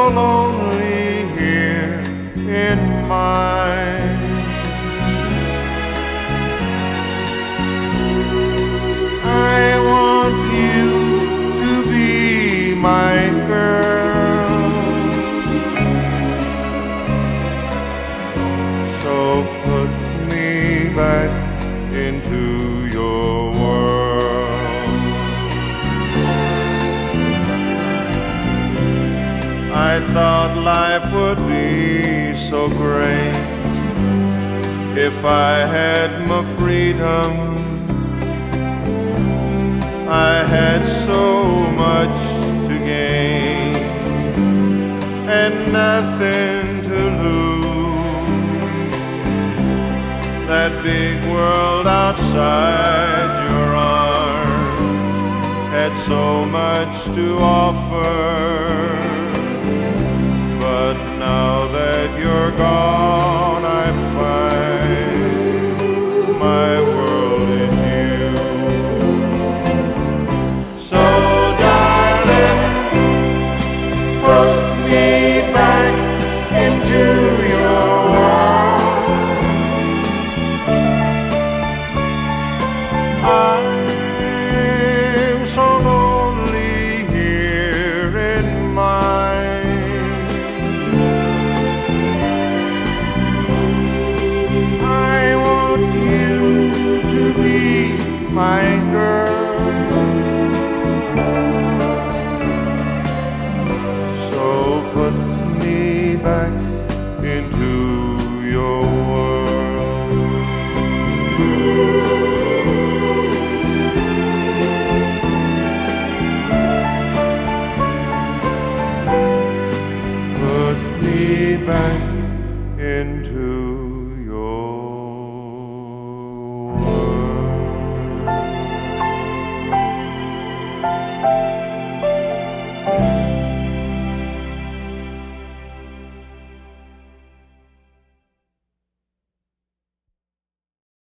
lonely here in mine. I want you to be my girl, so put me back into your world. I thought life would be so great if I had my freedom. I had so much to gain and nothing to lose. That big world outside your arms had so much to offer. But now that you're gone, I find my world is you. So darling, put me back into your world. I'm so lonely here in mine. I want you to be my girl, so put me back into your world. Put me back into